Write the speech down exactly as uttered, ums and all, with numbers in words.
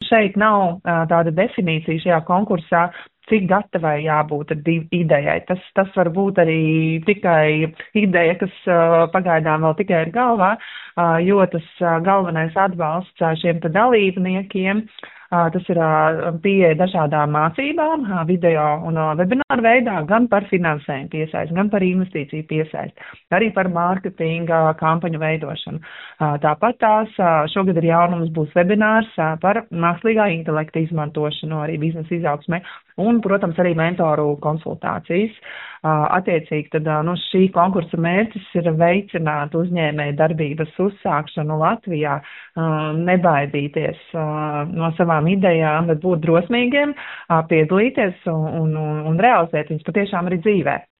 šeit nav tāda definīcija šajā konkursā, cik gatavai jābūt idejai. Tas, tas var būt arī tikai ideja, kas pagaidām vēl tikai ir galvā, jo tas galvenais atbalsts šiem dalībniekiem, tas ir pieeja dažādām mācībām, video un webināru veidā, gan par finansējumu piesaist, gan par investīciju piesaist, arī par mārketinga kampaņu veidošanu. Tāpat tās šogad ir jaunums būs webinārs par mākslīgā intelekta izmantošanu, arī biznesa izaugsmē, un, protams, arī mentoru konsultācijas. Attiecīgi, tad no šī konkursa mērķis ir veicināt uzņēmēju darbības uzsākšanu Latvijā, nebaidīties no savām idejām, bet būt drosmīgiem, piedalīties un, un, un realizēt viņas patiešām arī dzīvē.